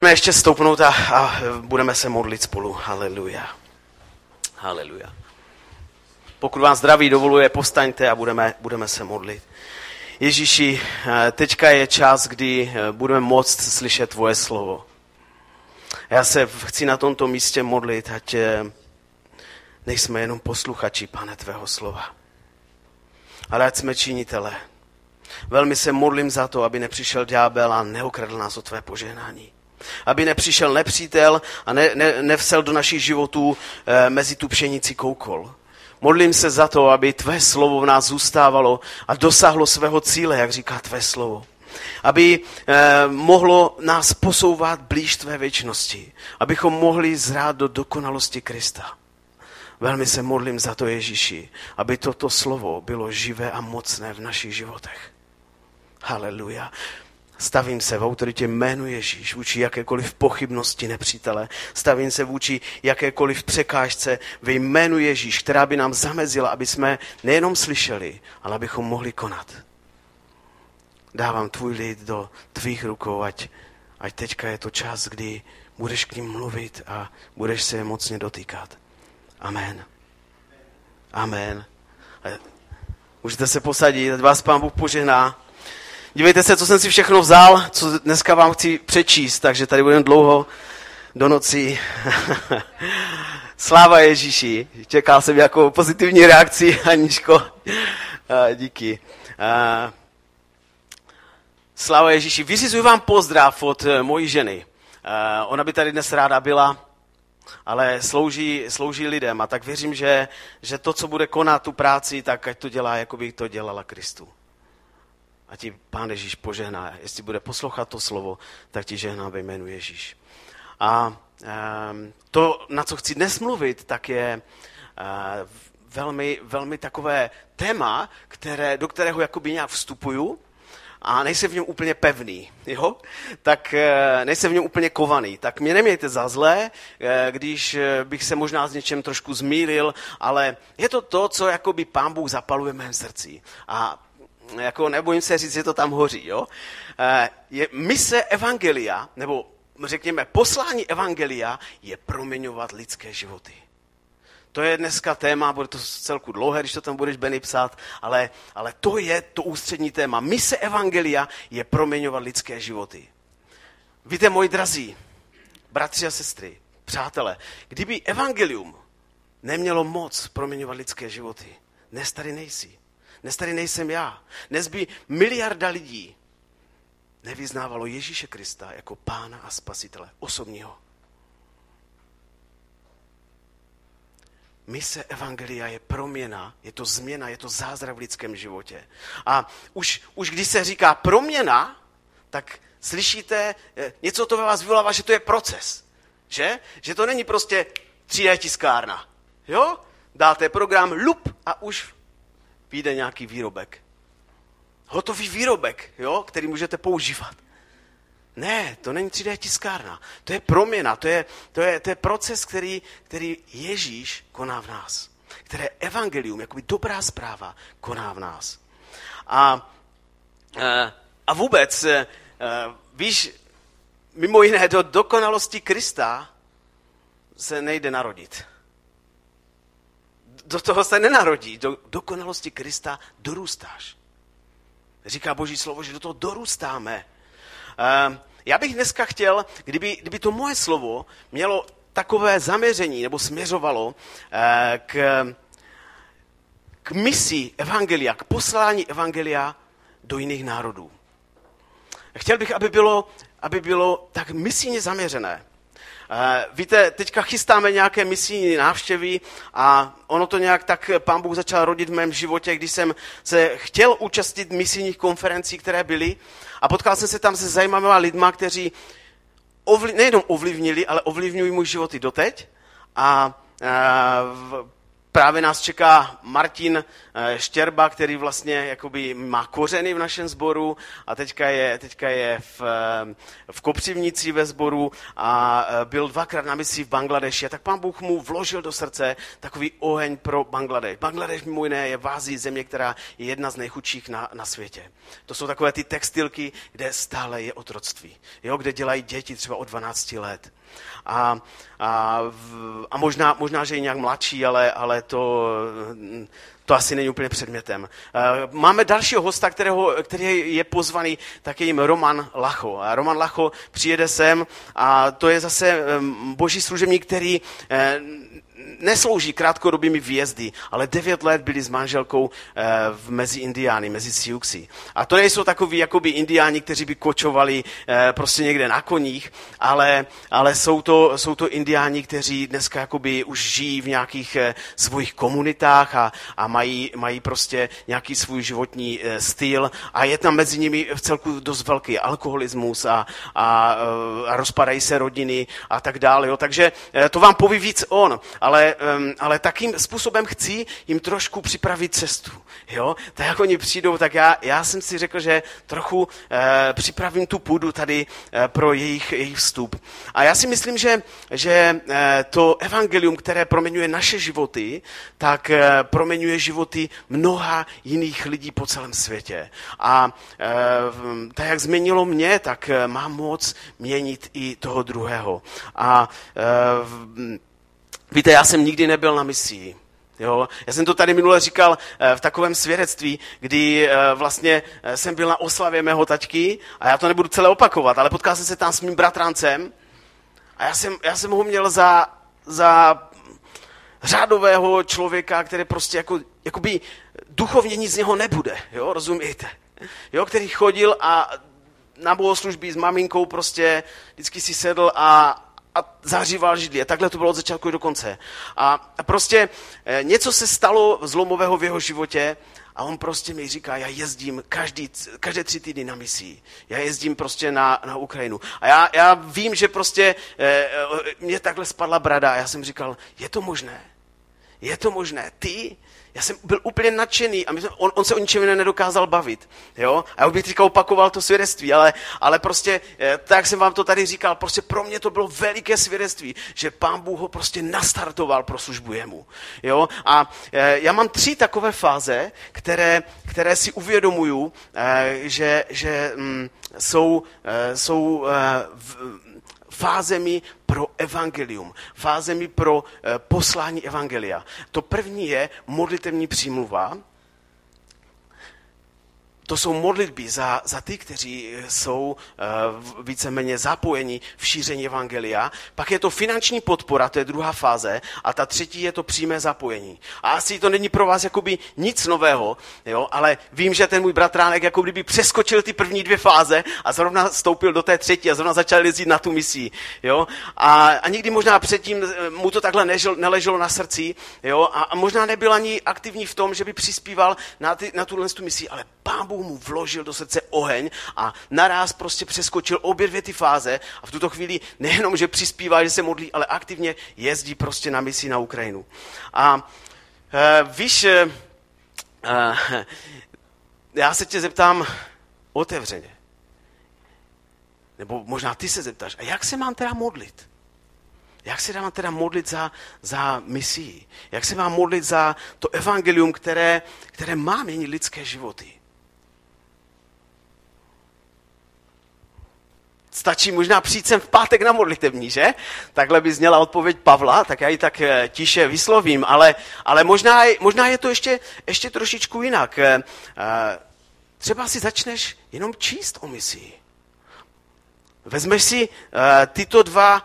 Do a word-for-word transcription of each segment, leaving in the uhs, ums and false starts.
Budeme ještě stoupnout a, a budeme se modlit spolu. Haleluja. Haleluja. Pokud vám zdraví dovoluje, povstaňte a budeme, budeme se modlit. Ježíši, teďka je čas, kdy budeme moct slyšet tvoje slovo. Já se chci na tomto místě modlit, ať nejsme jenom posluchači, Pane, tvého slova. Ale ať jsme činitelé. Velmi se modlím za to, aby nepřišel ďábel a neukradl nás o tvé požehnání. Aby nepřišel nepřítel a ne, ne, nevsel do našich životů e, mezi tu pšenici koukol. Modlím se za to, aby tvé slovo v nás zůstávalo a dosáhlo svého cíle, jak říká tvé slovo. Aby e, mohlo nás posouvat blíž tvé věčnosti. Abychom mohli zrát do dokonalosti Krista. Velmi se modlím za to, Ježíši, aby toto slovo bylo živé a mocné v našich životech. Haleluja. Stavím se v autoritě jménu Ježíš vůči jakékoliv pochybnosti nepřítele. Stavím se vůči jakékoliv překážce ve jménu Ježíš, která by nám zamezila, aby jsme nejenom slyšeli, ale abychom mohli konat. Dávám tvůj lid do tvých rukou, ať, ať teďka je to čas, kdy budeš k ním mluvit a budeš se je mocně dotýkat. Amen. Amen. Můžete se posadit, ať vás Pán Bůh požehná. Dívejte se, co jsem si všechno vzal, co dneska vám chci přečíst, takže tady budeme dlouho do noci. Sláva Ježíši. Čekal jsem nějakou pozitivní reakci, Aničko. Díky. Sláva Ježíši. Vyřizuji vám pozdrav od mojí ženy. Ona by tady dnes ráda byla, ale slouží, slouží lidem a tak věřím, že, že to, co bude konat tu práci, tak ať to dělá, jako by to dělala Kristu. A ti Pán Ježíš požehná. Jestli bude poslouchat to slovo, tak ti žehná ve jménu Ježíš. A um, to, na co chci dnes mluvit, tak je uh, velmi, velmi takové téma, které, do kterého jakoby nějak vstupuju a nejsem v něm úplně pevný, jo? Tak uh, nejsem v něm úplně kovaný. Tak mě nemějte za zlé, uh, když bych se možná s něčem trošku zmýlil, ale je to to, co jakoby Pán Bůh zapaluje v mém srdci. A jako nebojím se říct, že to tam hoří, jo? Je mise evangelia, nebo řekněme poslání evangelia, je proměňovat lidské životy. To je dneska téma, bude to celku dlouhé, když to tam budeš, Benny, psát, ale, ale to je to ústřední téma. Mise evangelia je proměňovat lidské životy. Víte, moji drazí, bratři a sestry, přátelé, kdyby evangelium nemělo moc proměňovat lidské životy, dnes tady nejsi. Dnes tady nejsem já. Dnes by miliarda lidí nevyznávalo Ježíše Krista jako Pána a Spasitele osobního. Mise evangelia je proměna, je to změna, je to zázrak v lidském životě. A už, už když se říká proměna, tak slyšíte, něco to ve vás vyvolává, že to je proces. Že? Že to není prostě tři dé tiskárna. Jo? Dáte program lup a už vyjde nějaký výrobek. Hotový výrobek, jo, který můžete používat. Ne, to není tři dé tiskárna. To je proměna, to je, to je, to je proces, který, který Ježíš koná v nás. Které evangelium, jakoby dobrá zpráva, koná v nás. A, a vůbec, víš, mimo jiné, do dokonalosti Krista se nejde narodit. Do toho se nenarodí, do dokonalosti Krista dorůstáš. Říká Boží slovo, že do toho dorůstáme. Já bych dneska chtěl, kdyby, kdyby to moje slovo mělo takové zaměření, nebo směřovalo k, k misi evangelia, k poslání evangelia do jiných národů. Chtěl bych, aby bylo, aby bylo tak misijně zaměřené. Víte, teďka chystáme nějaké misijní návštěvy a ono to nějak tak Pán Bůh začal rodit v mém životě, když jsem se chtěl účastnit misijních konferencí, které byly a potkal jsem se tam se zajímavými lidma, kteří ovli, nejenom ovlivnili, ale ovlivňují můj život i doteď a, a v, Právě nás čeká Martin Štěrba, který vlastně jakoby má kořeny v našem sboru a teďka je, teďka je v, v Kopřivnici ve sboru a byl dvakrát na misi v Bangladeši. A tak Pán Bůh mu vložil do srdce takový oheň pro Bangladeš. Bangladeš mimo jiné je v Ázii země, která je jedna z nejchudších na, na světě. To jsou takové ty textilky, kde stále je otroctví, jo, kde dělají děti třeba od dvanácti let. A, a, a možná, možná, že je nějak mladší, ale, ale to, to asi není úplně předmětem. Máme dalšího hosta, kterého, který je pozvaný, tak je jim Roman Lacho. A Roman Lacho přijede sem a to je zase boží služebník, který neslouží krátkodobými výjezdy, ale devět let byli s manželkou eh, v mezi Indiány, mezi Siouxi. A to nejsou takoví jakoby indiáni, kteří by kočovali eh, prostě někde na koních, ale, ale jsou, to, jsou to indiáni, kteří dneska jakoby už žijí v nějakých eh, svých komunitách a, a mají, mají prostě nějaký svůj životní eh, styl a je tam mezi nimi v celku dost velký alkoholismus a, a, a rozpadají se rodiny a tak dále. Jo. Takže eh, to vám poví víc on, ale Ale, ale takým způsobem chci jim trošku připravit cestu. Jo? Tak jak oni přijdou, tak já, já jsem si řekl, že trochu eh, připravím tu půdu tady eh, pro jejich, jejich vstup. A já si myslím, že, že eh, to evangelium, které proměňuje naše životy, tak eh, proměňuje životy mnoha jiných lidí po celém světě. A eh, tak jak změnilo mě, tak eh, má moc měnit i toho druhého. A eh, víte, já jsem nikdy nebyl na misii. Jo? Já jsem to tady minule říkal v takovém svědectví, kdy vlastně jsem byl na oslavě mého taťky a já to nebudu celé opakovat, ale potkal jsem se tam s mým bratrancem a já jsem, já jsem ho měl za, za řádového člověka, který prostě jako, jakoby duchovně nic z něho nebude, jo? Rozumíte? Jo? Který chodil a na bohoslužby s maminkou prostě vždycky si sedl a a zahříval židli. A takhle to bylo od začátku do konce. A prostě e, něco se stalo zlomového v jeho životě a on prostě mi říká, já jezdím každý, každé tři týdny na misii. Já jezdím prostě na, na Ukrajinu. A já, já vím, že prostě e, mě takhle spadla brada a já jsem říkal, je to možné? Je to možné? Ty? Já jsem byl úplně nadšený a my jsme, on, on se o ničem nedokázal bavit. Jo? A já bych teďka opakoval to svědectví, ale, ale prostě, tak jsem vám to tady říkal, prostě pro mě to bylo veliké svědectví, že Pán Bůh ho prostě nastartoval pro službu jemu. Jo? A e, já mám tři takové fáze, které, které si uvědomuju, e, že, že mm, jsou, e, jsou e, v, fázemi pro evangelium, fázemi pro e, poslání evangelia. To první je modlitevní přímluva. To jsou modlitby za, za ty, kteří jsou uh, víceméně zapojeni v šíření evangelia. Pak je to finanční podpora, to je druhá fáze. A ta třetí je to přímé zapojení. A asi to není pro vás jakoby nic nového, jo? Ale vím, že ten můj bratránek jako kdyby přeskočil ty první dvě fáze a zrovna vstoupil do té třetí a zrovna začal jezdit na tu misii. Jo? A, a nikdy možná předtím mu to takhle nežel, neleželo na srdci, jo? A, a možná nebyl ani aktivní v tom, že by přispíval na, ty, na tuhle misi, ale Pán Bůh mu vložil do srdce oheň a naráz prostě přeskočil obě dvě ty fáze a v tuto chvíli nejenom, že přispívá, že se modlí, ale aktivně jezdí prostě na misi na Ukrajinu. A e, víš, e, já se tě zeptám otevřeně. Nebo možná ty se zeptáš, a jak se mám teda modlit? Jak se mám teda modlit za, za misii? Jak se mám modlit za to evangelium, které, které má měnit lidské životy? Stačí možná přijít sem v pátek na modlitevní, že? Takhle by zněla odpověď Pavla, tak já ji tak tiše vyslovím, ale, ale možná, možná je to ještě, ještě trošičku jinak. Třeba si začneš jenom číst o misii. Vezmeš si tyto dva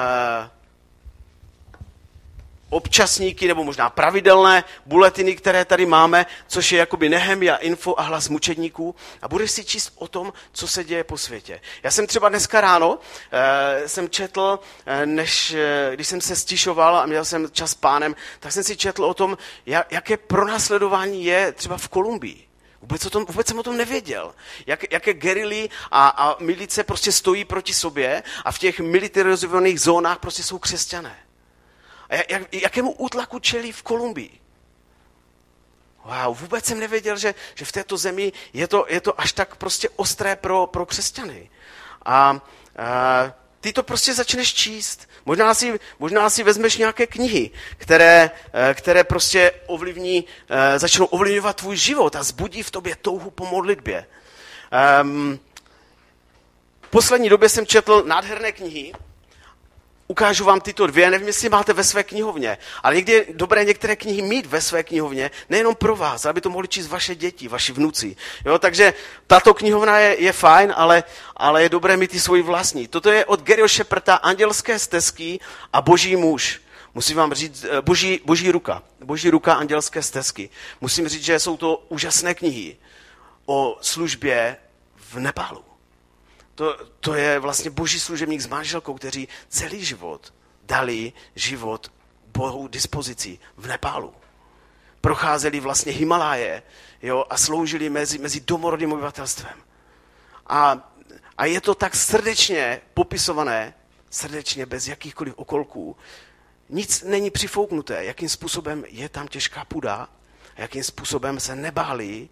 občasníky, nebo možná pravidelné buletiny, které tady máme, což je jakoby Nehemia Info a Hlas mučedníků a budeš si číst o tom, co se děje po světě. Já jsem třeba dneska ráno eh, jsem četl, eh, než, eh, když jsem se stišoval a měl jsem čas s pánem, tak jsem si četl o tom, jak, jaké pronásledování je třeba v Kolumbii. Vůbec, o tom, vůbec jsem o tom nevěděl. Jak, jaké gerily a, a milice prostě stojí proti sobě a v těch militarizovaných zónách prostě jsou křesťané. A jak, jakému útlaku čelí v Kolumbii. Wow, vůbec jsem nevěděl, že, že v této zemi je to, je to až tak prostě ostré pro, pro křesťany. A, a ty to prostě začneš číst. Možná si, možná si vezmeš nějaké knihy, které, které prostě ovlivní, začnou ovlivňovat tvůj život a zbudí v tobě touhu po modlitbě. Um, v poslední době jsem četl nádherné knihy. Ukážu vám tyto dvě, nevím, jestli máte ve své knihovně, ale někdy je dobré některé knihy mít ve své knihovně, nejenom pro vás, aby to mohli číst vaše děti, vaši vnuci. Jo, takže tato knihovna je, je fajn, ale, ale je dobré mít i svoji vlastní. Toto je od Garyho Shepperda Andělské stezky a Boží muž. Musím vám říct, boží, boží ruka, Boží ruka, Andělské stezky. Musím říct, že jsou to úžasné knihy o službě v Nepálu. To, to je vlastně boží služebník s manželkou, kteří celý život dali život Bohu dispozici v Nepálu. Procházeli vlastně Himaláje, jo, a sloužili mezi, mezi domorodým obyvatelstvem. A, a je to tak srdečně popisované, srdečně bez jakýchkoliv okolků. Nic není přifouknuté, jakým způsobem je tam těžká půda a jakým způsobem se nebáli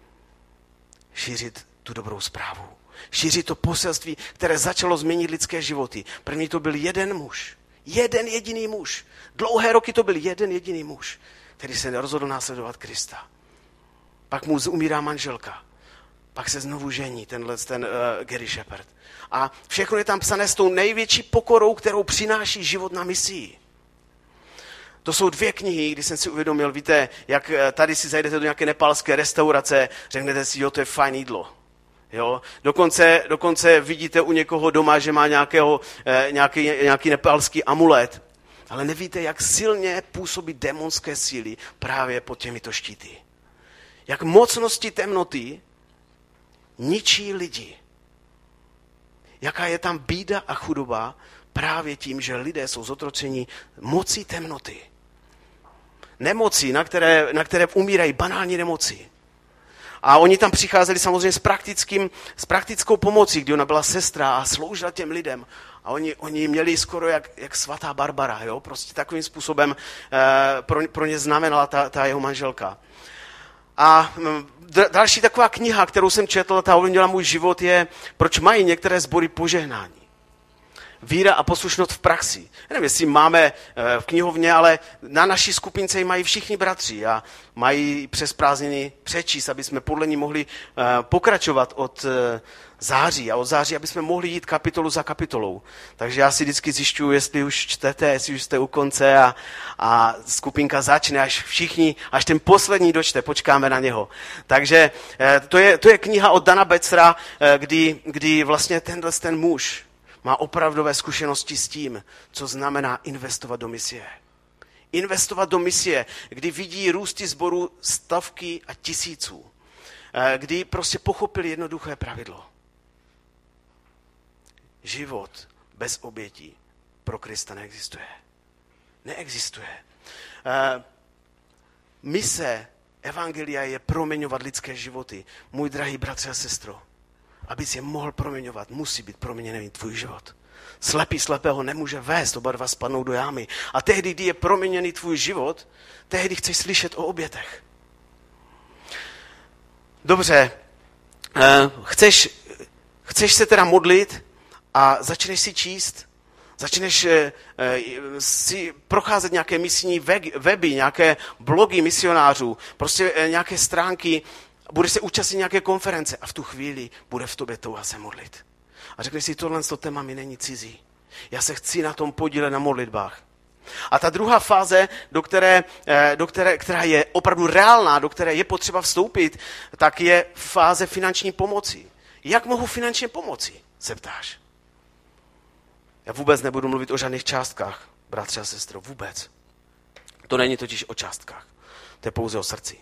šířit tu dobrou zprávu. Šíří to poselství, které začalo změnit lidské životy. První to byl jeden muž. Jeden jediný muž. Dlouhé roky to byl jeden jediný muž, který se rozhodl následovat Krista. Pak mu umírá manželka. Pak se znovu žení tenhle ten uh, Gary Shepherd. A všechno je tam psané s tou největší pokorou, kterou přináší život na misii. To jsou dvě knihy, kdy jsem si uvědomil, víte, jak tady si zajdete do nějaké nepálské restaurace, řeknete si, jo, to je fajn jídlo. Jo? Dokonce, dokonce vidíte u někoho doma, že má nějakého, eh, nějaký, nějaký nepálský amulet, ale nevíte, jak silně působí démonské síly právě pod těmito štíty. Jak mocnosti temnoty ničí lidi. Jaká je tam bída a chudoba právě tím, že lidé jsou zotročeni mocí temnoty. Nemocí, na které, na které umírají banální nemoci. A oni tam přicházeli samozřejmě s, praktickým, s praktickou pomocí, kdy ona byla sestra a sloužila těm lidem. A oni, oni měli skoro jak, jak svatá Barbara, jo? Prostě takovým způsobem eh, pro, pro ně znamenala ta, ta jeho manželka. A d- další taková kniha, kterou jsem četl, ta ovlivnila můj život, je Proč mají některé sbory požehnání. Víra a poslušnost v praxi. Já nevím, jestli máme v knihovně, ale na naší skupince ji mají všichni bratři a mají přes prázdniny přečíst, aby jsme podle ní mohli pokračovat od září a od září, aby jsme mohli jít kapitolu za kapitolou. Takže já si vždycky zjišťuju, jestli už čtete, jestli už jste u konce a, a skupinka začne, až všichni, až ten poslední dočte, počkáme na něho. Takže to je, to je kniha od Dana Betzera, kdy, kdy vlastně tenhle ten muž má opravdové zkušenosti s tím, co znamená investovat do misie. Investovat do misie, kdy vidí růsty sborů stovky a tisíců. Kdy prostě pochopili jednoduché pravidlo. Život bez obětí pro Krista neexistuje. Neexistuje. Mise evangelia je proměňovat lidské životy. Můj drahý bratře a sestro, abys je mohl proměňovat, musí být proměněný tvůj život. Slepý slepého nemůže vést, oba dva spadnou do jámy. A tehdy, kdy je proměněný tvůj život, tehdy chceš slyšet o obětech. Dobře, chceš, chceš se teda modlit a začneš si číst, začneš si procházet nějaké misijní weby, nějaké blogy misionářů, prostě nějaké stránky, budeš se účastnit nějaké konference a v tu chvíli bude v tobě touha se modlit. A řekneš si, tohle téma mi není cizí. Já se chci na tom podílet na modlitbách. A ta druhá fáze, do které, do které, která je opravdu reálná, do které je potřeba vstoupit, tak je fáze finanční pomoci. Jak mohu finančně pomoci, se ptáš? Já vůbec nebudu mluvit o žádných částkách, bratře a sestro, vůbec. To není totiž o částkách, to je pouze o srdci.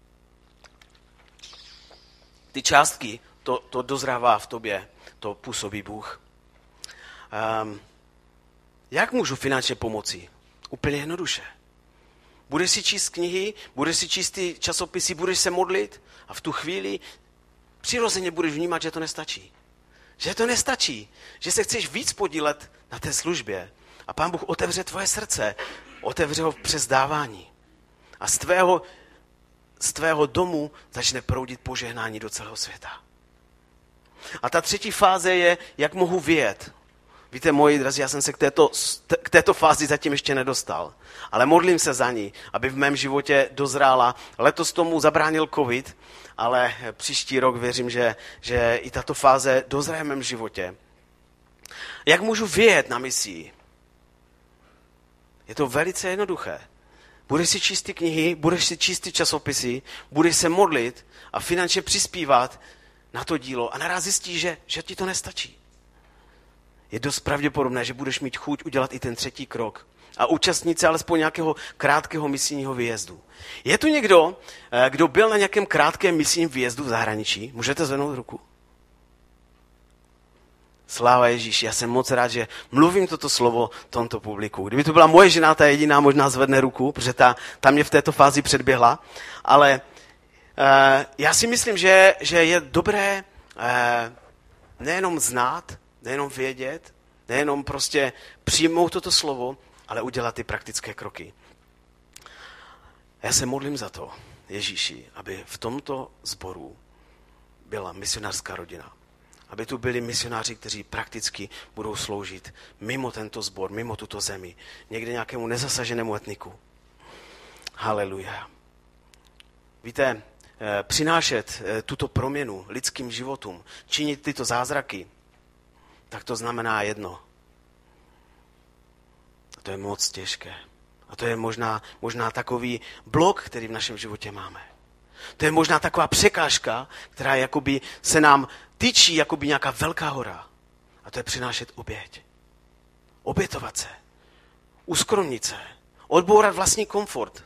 Ty částky, to, to dozrává v tobě, to působí Bůh. Um, jak můžu finančně pomoci? Úplně jednoduše. Budeš si číst knihy, budeš si číst ty časopisy, budeš se modlit a v tu chvíli přirozeně budeš vnímat, že to nestačí. Že to nestačí, že se chceš víc podílet na té službě a Pán Bůh otevře tvoje srdce otevře ho přes dávání. A z tvého, z tvého domu začne proudit požehnání do celého světa. A ta třetí fáze je, jak mohu vyjet. Víte, moji drazí, já jsem se k této, k této fázi zatím ještě nedostal. Ale modlím se za ní, aby v mém životě dozrála. Letos tomu zabránil covid, ale příští rok věřím, že, že i tato fáze dozraje v mém životě. Jak můžu vyjet na misii? Je to velice jednoduché. Budeš si číst ty knihy, budeš si číst ty časopisy, budeš se modlit a finančně přispívat na to dílo a naraz zjistíš, že, že ti to nestačí. Je dost pravděpodobné, že budeš mít chuť udělat i ten třetí krok a účastnit se alespoň nějakého krátkého misijního výjezdu. Je tu někdo, kdo byl na nějakém krátkém misijním výjezdu v zahraničí? Můžete zvednout ruku? Sláva Ježíši, já jsem moc rád, že mluvím toto slovo tomto publiku. Kdyby to byla moje žena, ta jediná možná zvedne ruku, protože ta, ta mě v této fázi předběhla. Ale uh, já si myslím, že, že je dobré uh, nejenom znát, nejenom vědět, nejenom prostě přijmout toto slovo, ale udělat ty praktické kroky. Já se modlím za to, Ježíši, aby v tomto sboru byla misionářská rodina. Aby tu byli misionáři, kteří prakticky budou sloužit mimo tento sbor, mimo tuto zemi, někde nějakému nezasaženému etniku. Haleluja. Víte, přinášet tuto proměnu lidským životům, činit tyto zázraky, tak to znamená jedno. A to je moc těžké. A to je možná, možná takový blok, který v našem životě máme. To je možná taková překážka, která jakoby se nám tyčí jakoby nějaká velká hora. A to je přinášet oběť. Obětovat se. Uskromnit se. Odbourat vlastní komfort.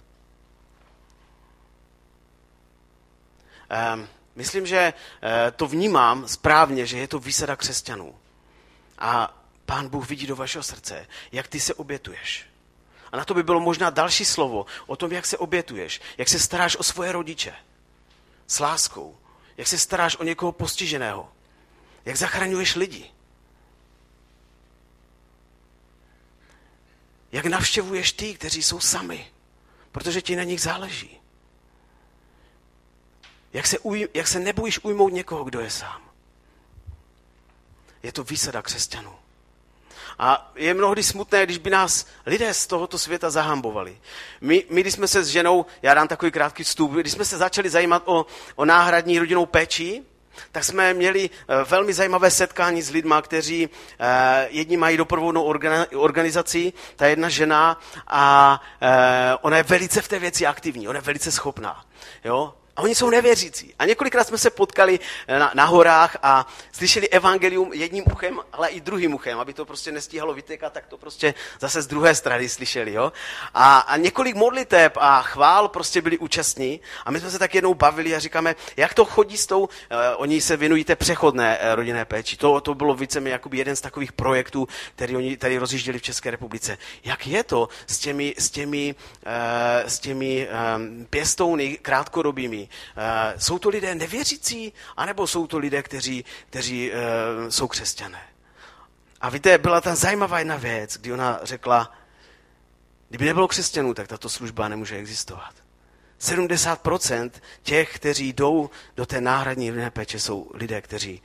Ehm, myslím, že e, to vnímám správně, že je to výsada křesťanů. A Pán Bůh vidí do vašeho srdce, jak ty se obětuješ. A na to by bylo možná další slovo o tom, jak se obětuješ, jak se staráš o svoje rodiče s láskou, jak se staráš o někoho postiženého, jak zachraňuješ lidi, jak navštěvuješ ty, kteří jsou sami, protože ti na nich záleží. Jak se, uj, jak se nebojíš ujmout někoho, kdo je sám. Je to výsada křesťanů. A je mnohdy smutné, když by nás lidé z tohoto světa zahambovali. My, my když jsme se s ženou, já dám takový krátký vstup, když jsme se začali zajímat o, o náhradní rodinnou péči, tak jsme měli velmi zajímavé setkání s lidma, kteří eh, jedni mají doprovodnou organizaci, ta jedna žena, a eh, ona je velice v té věci aktivní, ona je velice schopná. Jo? A oni jsou nevěřící. A několikrát jsme se potkali na, na horách a slyšeli evangelium jedním uchem, ale i druhým uchem, aby to prostě nestíhalo vytékat, tak to prostě zase z druhé strany slyšeli. Jo? A, a několik modliteb a chvál prostě byli účastní. A my jsme se tak jednou bavili a říkáme, jak to chodí s tou, uh, oni se věnují té přechodné uh, rodinné péči. To, to bylo víceméně jakoby jeden z takových projektů, který oni tady rozjížděli v České republice. Jak je to s těmi, s těmi, uh, s těmi um, pěstouny krátkodobými? Uh, jsou to lidé nevěřící, anebo jsou to lidé, kteří, kteří uh, jsou křesťané? A víte, byla tam zajímavá jedna věc, kdy ona řekla, kdyby nebylo křesťanů, tak tato služba nemůže existovat. sedmdesát procent těch, kteří jdou do té náhradní rodinné péče, jsou lidé, kteří,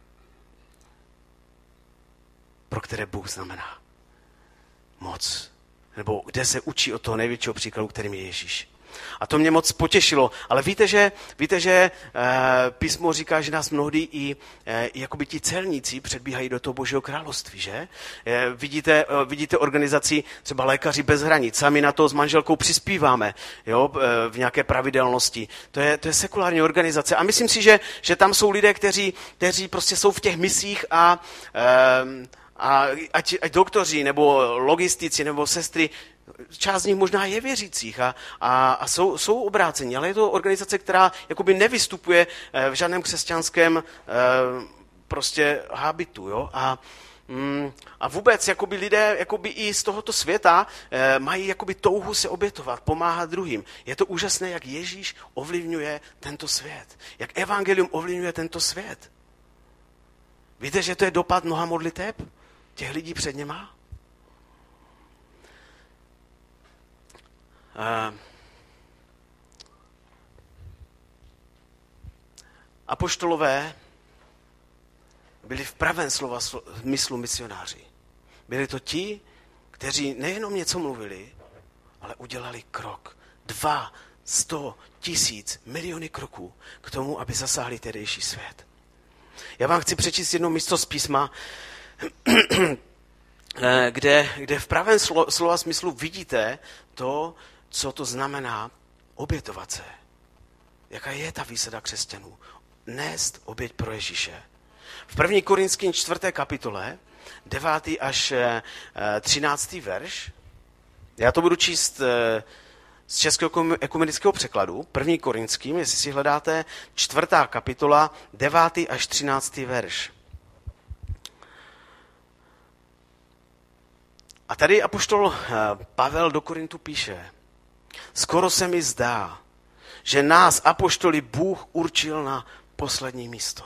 pro které Bůh znamená moc. Nebo kde se učí od toho největšího příkladu, kterým je Ježíš. A to mě moc potěšilo. Ale víte, že, víte, že e, písmo říká, že nás mnohdy i e, jakoby ti celníci předbíhají do toho Božího království, že? E, vidíte, e, vidíte organizaci třeba Lékaři bez hranic. Sami na to s manželkou přispíváme, jo, e, v nějaké pravidelnosti. To je, to je sekulární organizace. A myslím si, že, že tam jsou lidé, kteří, kteří prostě jsou v těch misích a, e, a ať, ať doktoři, nebo logistici, nebo sestry, část z nich možná je věřících a, a, a jsou, jsou obrácení, ale je to organizace, která jakoby nevystupuje v žádném křesťanském prostě habitu. Jo? A, mm, a vůbec jakoby lidé jakoby i z tohoto světa mají jakoby touhu se obětovat, pomáhat druhým. Je to úžasné, jak Ježíš ovlivňuje tento svět. Jak evangelium ovlivňuje tento svět. Víte, že to je dopad mnoha modliteb těch lidí před něma? Uh, apoštolové byli v pravém slova smyslu misionáři. Byli to ti, kteří nejenom něco mluvili, ale udělali krok. Dva, sto, tisíc, miliony kroků k tomu, aby zasáhli tehdejší svět. Já vám chci přečíst jedno místo z písma, kde, kde v pravém slo, slova smyslu vidíte to, co to znamená obětovat se. Jaká je ta výsada křesťanů? Nést oběť pro Ježíše. V první Korinským čtvrté kapitole, devátý až třináctý verš, já to budu číst z českého ekumenického překladu, první Korinským, jestli si hledáte, čtvrtá kapitola, devátý až třináctý verš. A tady apoštol Pavel do Korintu píše, skoro se mi zdá, že nás apoštoli Bůh určil na poslední místo.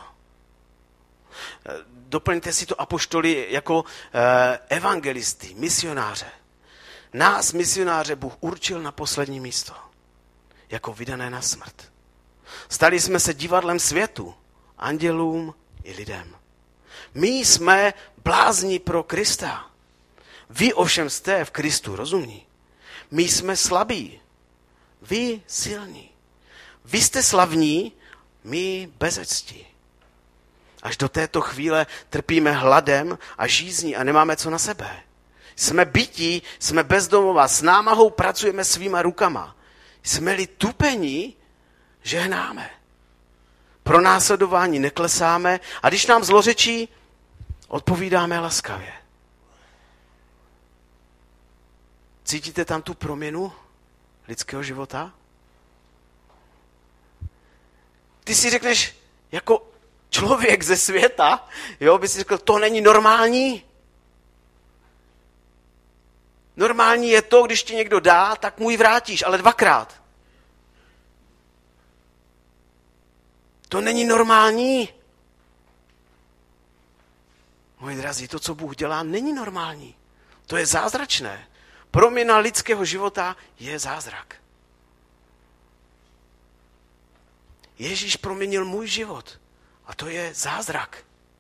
Doplňte si to apoštoli jako evangelisty, misionáře. Nás, misionáře, Bůh určil na poslední místo, jako vydané na smrt. Stali jsme se divadlem světu, andělům i lidem. My jsme blázni pro Krista. Vy ovšem jste v Kristu rozumní. My jsme slabí, vy silní. Vy jste slavní, my bezectí. Až do této chvíle trpíme hladem a žízní a nemáme co na sebe. Jsme bytí, jsme bezdomová, s námahou pracujeme svýma rukama. Jsme-li tupení, žehnáme. Pro následování neklesáme a když nám zlořečí, odpovídáme laskavě. Cítíte tam tu proměnu lidského života? Ty si řekneš, jako člověk ze světa, jo, by si řekl, to není normální. Normální je to, když ti někdo dá, tak mu ji vrátíš, ale dvakrát. To není normální. Moji drazí, to, co Bůh dělá, není normální. To je zázračné. Proměna lidského života je zázrak. Ježíš proměnil můj život a to je zázrak.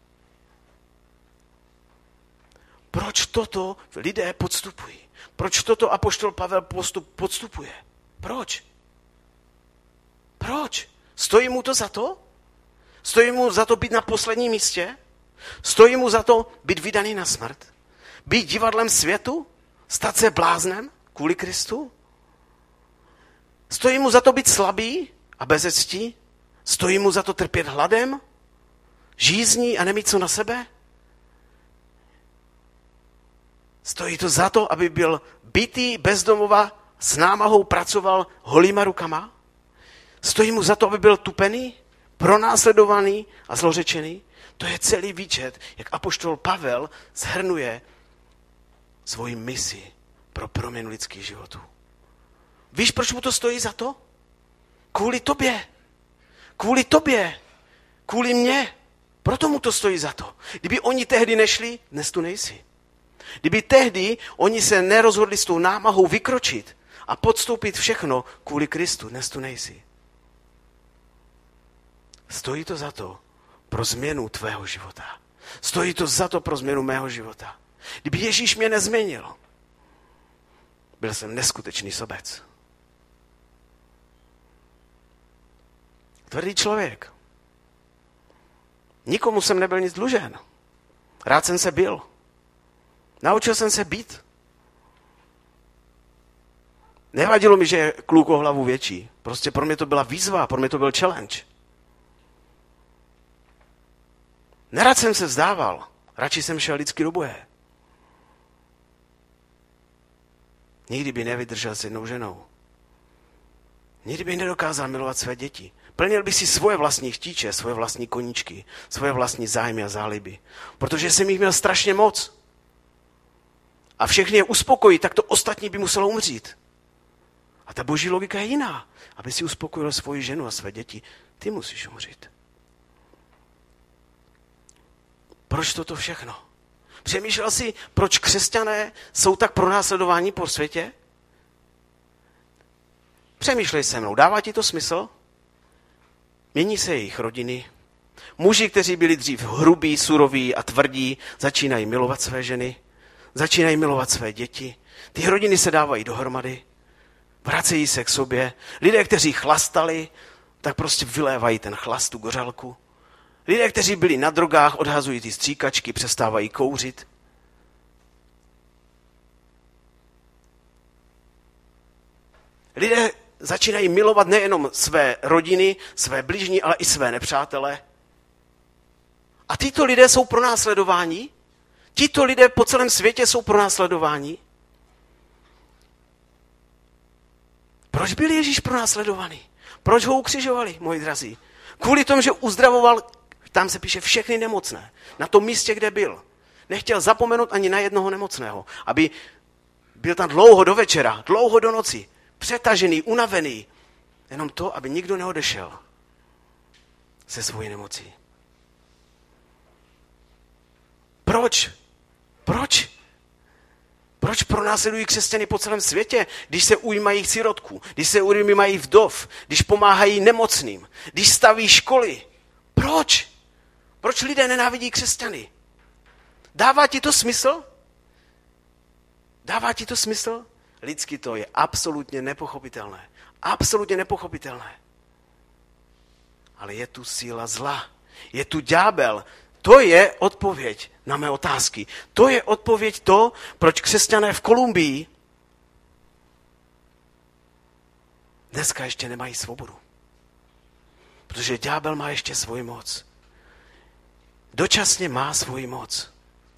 Proč toto lidé podstupují? Proč toto apoštol Pavel postup, podstupuje? Proč? Proč? Stojí mu to za to? Stojí mu za to být na posledním místě? Stojí mu za to být vydaný na smrt? Být divadlem světu? Stát se bláznem kvůli Kristu? Stojí mu za to být slabý a bezectí? Stojí mu za to trpět hladem? Žízní a nemít co na sebe? Stojí to za to, aby byl bitý, bezdomova, s námahou pracoval holýma rukama? Stojí mu za to, aby byl tupený, pronásledovaný a zlořečený? To je celý výčet, jak apoštol Pavel shrnuje svoji misi pro proměnu lidských životů. Víš, proč mu to stojí za to? Kvůli tobě. Kvůli tobě. Kvůli mně. Proto mu to stojí za to. Kdyby oni tehdy nešli, dnes tu nejsi. Kdyby tehdy oni se nerozhodli s tou námahou vykročit a podstoupit všechno kvůli Kristu, dnes tu nejsi. Stojí to za to pro změnu tvého života. Stojí to za to pro změnu mého života. Kdyby Ježíš mě nezměnil, byl jsem neskutečný sobec. Tvrdý člověk. Nikomu jsem nebyl nic dlužen. Rád jsem se byl. Naučil jsem se být. Nevadilo mi, že je kluk o hlavu větší. Prostě pro mě to byla výzva, pro mě to byl challenge. Nerad jsem se vzdával. Radši jsem šel vždycky do boje. Nikdy by nevydržel s jednou ženou. Nikdy by nedokázal milovat své děti. Plnil by si svoje vlastní chtíče, svoje vlastní koníčky, svoje vlastní zájmy a záliby. Protože jsem jich měl strašně moc. A všechny je uspokojí, tak to ostatní by muselo umřít. A ta boží logika je jiná. Aby si uspokojil svoji ženu a své děti, ty musíš umřít. Proč toto všechno? Přemýšlel jsi, proč křesťané jsou tak pronásledováni po světě? Přemýšlej se mnou, dává ti to smysl? Mění se jejich rodiny. Muži, kteří byli dřív hrubí, suroví a tvrdí, začínají milovat své ženy, začínají milovat své děti. Ty rodiny se dávají dohromady, vracejí se k sobě. Lidé, kteří chlastali, tak prostě vylévají ten chlast, tu gořalku. Lidé, kteří byli na drogách, odhazují ty stříkačky, přestávají kouřit. Lidé začínají milovat nejenom své rodiny, své bližní, ale i své nepřátele. A tyto lidé jsou pronásledováni? Tito lidé po celém světě jsou pronásledováni? Proč byl Ježíš pronásledovaný? Proč ho ukřižovali, moji drazí? Kvůli tomu, že uzdravoval, tam se píše, všechny nemocné. Na tom místě, kde byl. Nechtěl zapomenout ani na jednoho nemocného. Aby byl tam dlouho do večera, dlouho do noci. Přetažený, unavený. Jenom to, aby nikdo neodešel se svojí nemocí. Proč? Proč? Proč pronásledují křesťany po celém světě, když se ujímají sirotků, když se ujímají vdov, když pomáhají nemocným, když staví školy? Proč? Proč lidé nenávidí křesťany? Dává ti to smysl? Dává ti to smysl? Lidsky to je absolutně nepochopitelné. Absolutně nepochopitelné. Ale je tu síla zla. Je tu ďábel. To je odpověď na mé otázky. To je odpověď to, proč křesťané v Kolumbii dneska ještě nemají svobodu. Protože ďábel má ještě svoji moc. Dočasně má svoji moc.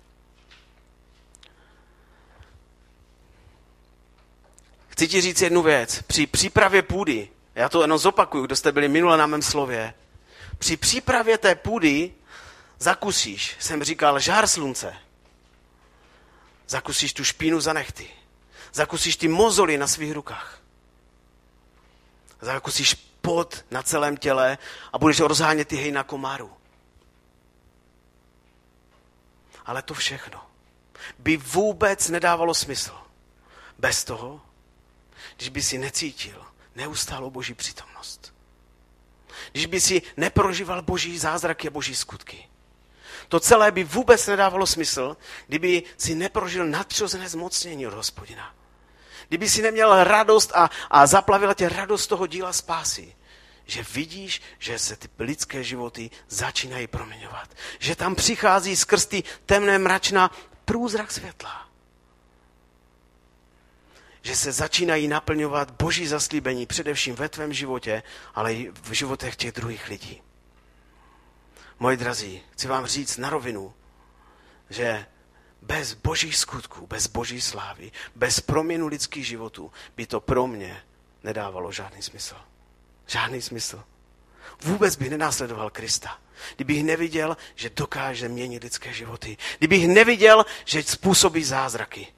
Chci ti říct jednu věc. Při přípravě půdy, já to jenom zopakuju, kdo jste byli minule na mém slově, při přípravě té půdy zakusíš, jsem říkal, žár slunce. Zakusíš tu špínu za nehty. Zakusíš ty mozoly na svých rukách. Zakusíš pot na celém těle a budeš rozhánět ty hejna komáru. Ale to všechno by vůbec nedávalo smysl. Bez toho, když by si necítil neustálou Boží přítomnost. Když by si neprožíval Boží zázraky a Boží skutky. To celé by vůbec nedávalo smysl, kdyby si neprožil nadpřirozené zmocnění od Hospodina. Kdyby si neměl radost a, a zaplavila tě radost toho díla spásy. Že vidíš, že se ty lidské životy začínají proměňovat. Že tam přichází skrz ty temné mračna průzrak světla. Že se začínají naplňovat Boží zaslíbení především ve tvém životě, ale i v životech těch druhých lidí. Moji drazí, chci vám říct na rovinu, že bez Božích skutků, bez Boží slávy, bez proměnu lidských životů by to pro mě nedávalo žádný smysl. Žádný smysl. Vůbec bych nenásledoval Krista. Kdybych neviděl, že dokáže měnit lidské životy. Kdybych neviděl, že způsobí zázraky.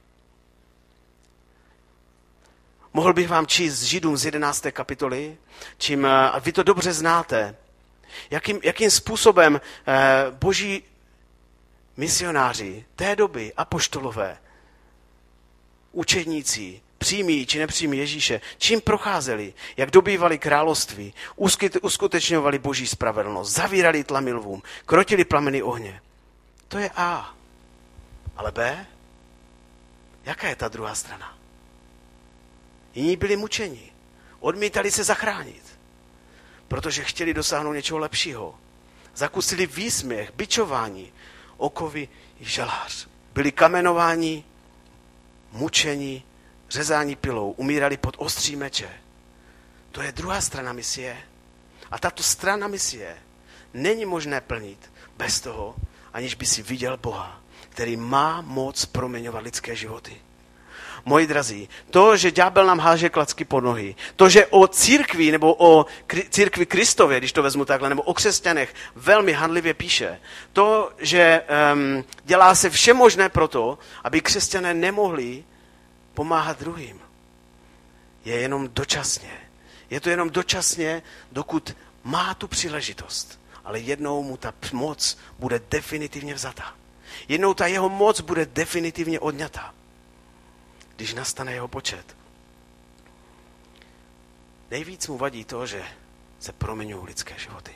Mohl bych vám číst z Židům z jedenácté kapitoly, čím a vy to dobře znáte, jakým, jakým způsobem eh, boží misionáři té doby, apoštolové, učedníci, přímí či nepřímí Ježíše, čím procházeli, jak dobývali království, uskutečňovali Boží spravedlnost, zavírali tlamy lvům, krotili plameny ohně. To je A. Ale B? Jaká je ta druhá strana? Jiní byli mučeni, odmítali se zachránit, protože chtěli dosáhnout něčeho lepšího. Zakusili výsměch, bičování, okovy i žalář. Byli kamenováni, mučeni, řezání pilou, umírali pod ostří meče. To je druhá strana misie. A tato strana misie není možné plnit bez toho, aniž by si viděl Boha, který má moc proměňovat lidské životy. Moji drazí, to, že ďábel nám háže klacky pod nohy, to, že o církvi nebo o církvi Kristově, když to vezmu takhle, nebo o křesťanech velmi handlivě píše, to, že um, dělá se vše možné proto, aby křesťané nemohli pomáhat druhým, je jenom dočasně. Je to jenom dočasně, dokud má tu příležitost, ale jednou mu ta moc bude definitivně vzata. Jednou ta jeho moc bude definitivně odňata, když nastane jeho počet. nejvíc mu vadí to, že se proměňují lidské životy.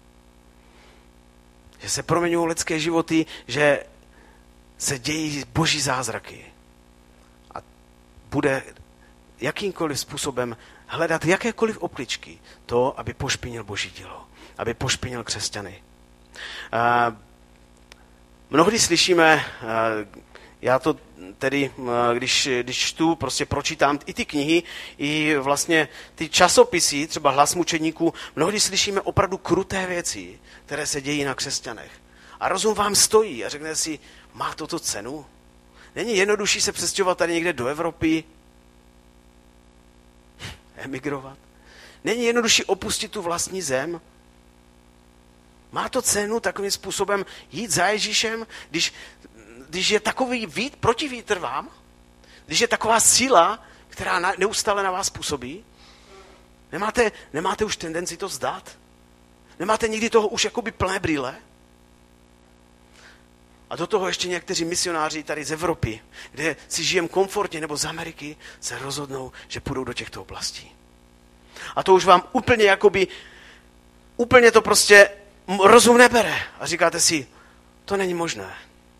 Že se proměňují lidské životy, že se dějí boží zázraky. A bude jakýmkoliv způsobem hledat jakékoliv opličky to, aby pošpinil boží dílo, aby pošpinil křesťany. Uh, mnohdy slyšíme, uh, já to tedy, uh, když, když čtu, prostě pročítám i ty knihy, i vlastně ty časopisy, třeba Hlas mučedníků, mnohdy slyšíme opravdu kruté věci, které se dějí na křesťanech. A rozum vám stojí a řekne si, má toto cenu? Není jednodušší se přestěhovat tady někde do Evropy, emigrovat? Není jednodušší opustit tu vlastní zem? Má to cenu takovým způsobem jít za Ježíšem, když, když je takový vít, protivítr vám? Když je taková síla, která na, neustále na vás působí? Nemáte, nemáte už tendenci to vzdát? Nemáte nikdy toho už jakoby plné brýle? A do toho ještě někteří misionáři tady z Evropy, kde si žijem komfortně, nebo z Ameriky, se rozhodnou, že půjdou do těchto oblastí. A to už vám úplně jakoby, úplně to prostě rozum nebere. A říkáte si, to není možné.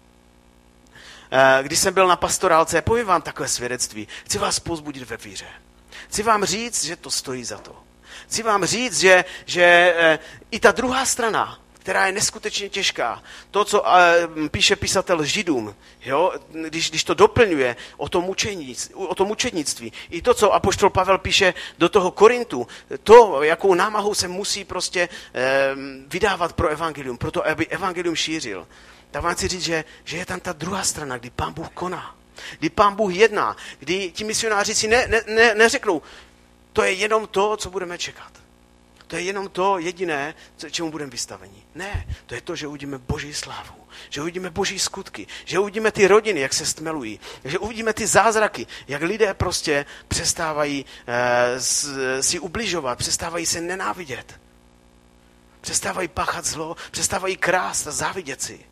Když jsem byl na pastorálce, povím vám takové svědectví. Chci vás povzbudit ve víře. Chci vám říct, že to stojí za to. Chci vám říct, že, že i ta druhá strana, která je neskutečně těžká. To, co uh, píše písatel Židům, jo? Když, když to doplňuje o tom, mučenictví, o tom mučednictví. I to, co apoštol Pavel píše do toho Korintu, to, jakou námahou se musí prostě um, vydávat pro evangelium, proto aby evangelium šířil. Tak vám chci říct, že, že je tam ta druhá strana, kdy Pán Bůh koná. Kdy Pán Bůh jedná. Kdy ti misionáři si ne, ne, ne, neřeknou, to je jenom to, co budeme čekat. To je jenom to jediné, čemu budeme vystaveni. Ne, to je to, že uvidíme boží slávu, že uvidíme boží skutky, že uvidíme ty rodiny, jak se stmelují, že uvidíme ty zázraky, jak lidé prostě přestávají eh, s, si ubližovat, přestávají se nenávidět, přestávají páchat zlo, přestávají krást a závidět si.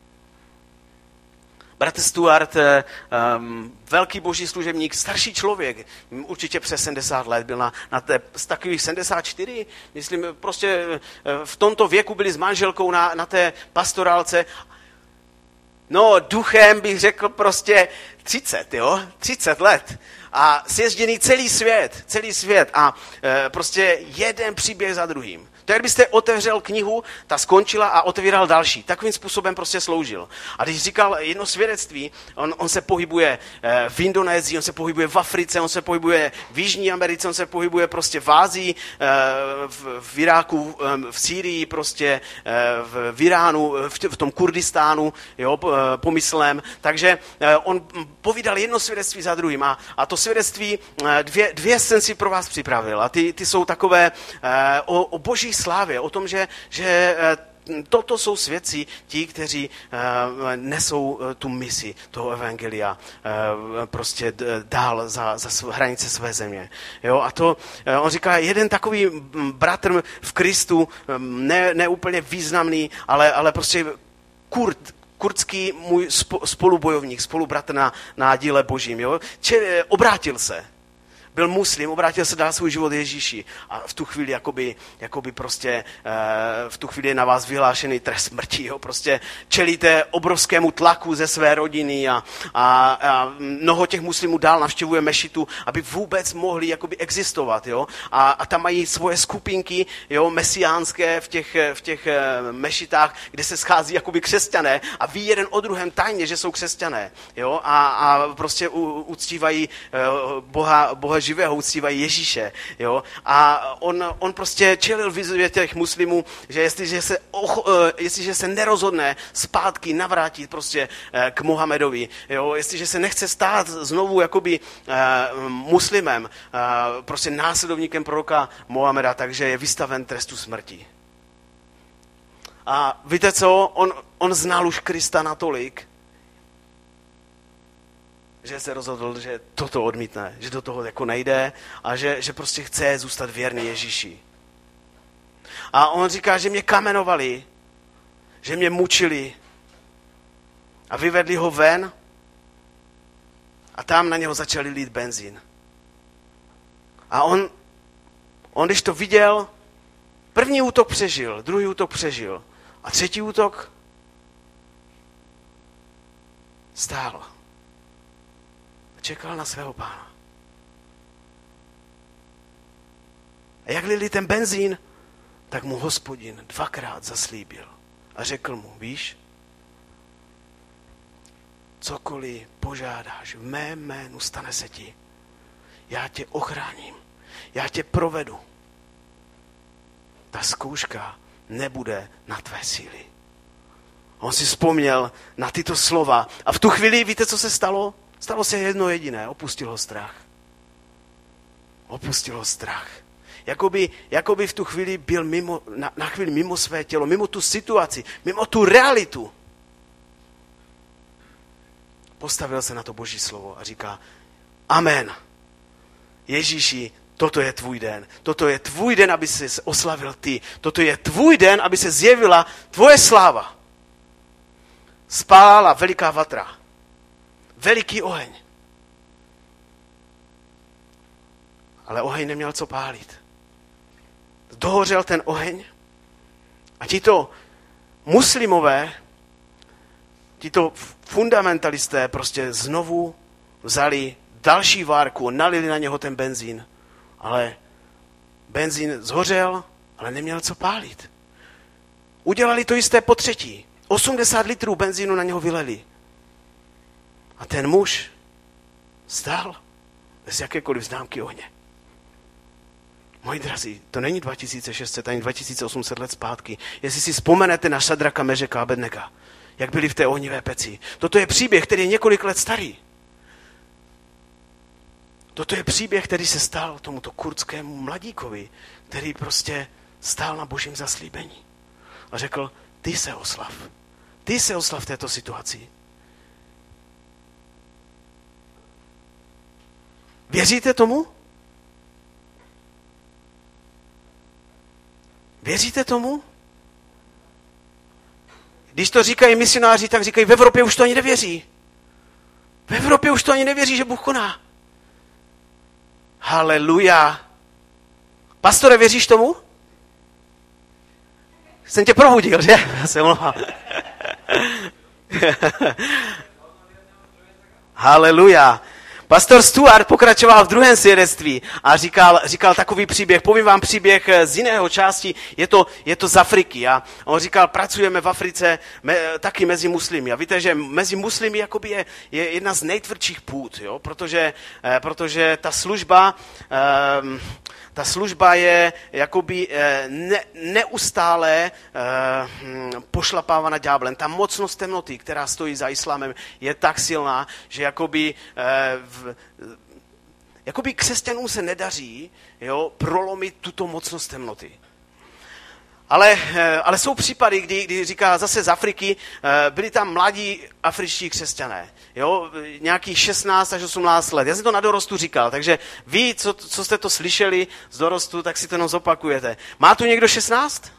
Bratr Stuart, um, velký boží služebník, starší člověk, určitě přes sedmdesát let, byl na, na té, z takových sedmdesát čtyři, myslím, prostě v tomto věku byli s manželkou na, na té pastorálce. No, duchem bych řekl prostě třicet, jo, třicet let. A sjezděný celý svět, celý svět a e, prostě jeden příběh za druhým. To jak byste otevřel knihu, ta skončila a otevíral další. Takovým způsobem prostě sloužil. A když říkal jedno svědectví, on, on se pohybuje v Indonésii, on se pohybuje v Africe, on se pohybuje v Jižní Americe, on se pohybuje prostě v Ázii, v, v Iráku, v Sýrii, prostě v, v Iránu, v, v tom Kurdistánu, jo, pomyslem. Takže on povídal jedno svědectví za druhým. A, a to svědectví, dvě, dvě jsem si pro vás připravil. A ty, ty jsou takové o, o boží slávě, o tom, že, že toto jsou svědci, ti, kteří uh, nesou uh, tu misi toho evangelia uh, prostě dál za, za sv- hranice své země. Jo? A to, uh, on říká, jeden takový bratr v Kristu, um, ne, ne úplně významný, ale, ale prostě Kurd, kurdský můj spolubojovník, spolubratr na, na díle božím, jo? Če, obrátil se. Byl muslim, obrátil se, dal svůj život Ježíši a v tu chvíli jakoby, jakoby prostě v tu chvíli je na vás vyhlášený trest smrti, jo? Prostě čelíte obrovskému tlaku ze své rodiny a, a, a mnoho těch muslimů dál navštěvuje mešitu, aby vůbec mohli jakoby existovat, jo? A, a tam mají svoje skupinky, jo, mesiánské v těch, v těch mešitách, kde se schází jakoby křesťané a ví jeden o druhém tajně, že jsou křesťané, jo? A, a prostě u, uctívají Boha, Boha živého, uctívají Ježíše, jo, a on, on prostě čelil výzvě těch muslimů, že jestliže se, och, jestliže se nerozhodne zpátky navrátit prostě k Mohamedovi, jo, jestliže se nechce stát znovu jakoby uh, muslimem, uh, prostě následovníkem proroka Mohameda, takže je vystaven trestu smrti. A víte co, on, on znal už Krista natolik, že se rozhodl, že toto odmítne, že do toho jako nejde a že, že prostě chce zůstat věrný Ježíši. A on říká, že mě kamenovali, že mě mučili a vyvedli ho ven a tam na něho začali lít benzín. A on On, když to viděl, první útok přežil, druhý útok přežil a třetí útok stál. Čekal na svého pána. A jak lili ten benzín, tak mu Hospodin dvakrát zaslíbil a řekl mu, víš, cokoliv požádáš v mém jménu, stane se ti. Já tě ochráním, já tě provedu. Ta zkouška nebude na tvé síly. On si vzpomněl na tyto slova a v tu chvíli, víte, co se stalo? Stalo se jedno jediné, opustil ho strach. Opustil ho strach. Jakoby, jakoby v tu chvíli byl mimo, na, na chvíli mimo své tělo, mimo tu situaci, mimo tu realitu. Postavil se na to Boží slovo a říká, amen. Ježíši, toto je tvůj den. Toto je tvůj den, aby se oslavil ty. Toto je tvůj den, aby se zjevila tvoje sláva. Spálala veliká vatra. Veliký oheň. Ale oheň neměl co pálit. Dohořel ten oheň a tito muslimové, tito fundamentalisté prostě znovu vzali další várku, nalili na něho ten benzín, ale benzín zhořel, ale neměl co pálit. Udělali to jisté po třetí. osmdesát litrů benzínu na něho vyleli. A ten muž stál bez jakékoliv známky ohně. Moji drazí, to není dva tisíce šest set ani dva tisíce osm set let zpátky. Jestli si vzpomenete na Šadraka, Mežeka a Abednega, jak byli v té ohnivé peci. Toto je příběh, který je několik let starý. Toto je příběh, který se stal tomuto kurdskému mladíkovi, který prostě stál na Božím zaslíbení. A řekl, ty se oslav. Ty se oslav v této situaci. Věříte tomu? Věříte tomu? Když to říkají misionáři, tak říkají, v Evropě už to ani nevěří. V Evropě už to ani nevěří, že Bůh koná. Haleluja. Pastore, věříš tomu? Jsem tě probudil, že? Já se omlouvám. Haleluja. Pastor Stuart pokračoval v druhém svědectví a říkal, říkal takový příběh. Povím vám příběh z jiného části, je to, je to z Afriky. A on říkal, pracujeme v Africe me, taky mezi muslimy. A víte, že mezi muslimy jakoby je, je jedna z nejtvrdších půd, jo? Protože, eh, protože ta služba... Eh, Ta služba je jakoby ne, neustále pošlapávána ďáblem. Ta mocnost temnoty, která stojí za islámem, je tak silná, že jakoby, v, jakoby křesťanům se nedaří, jo, prolomit tuto mocnost temnoty. Ale, ale jsou případy, kdy, kdy říká zase z Afriky, byli tam mladí afričtí křesťané, jo, nějakých šestnáct až osmnáct let. Já jsem to na dorostu říkal, takže vy, co, co jste to slyšeli z dorostu, tak si to jenom zopakujete. Má tu někdo šestnáct?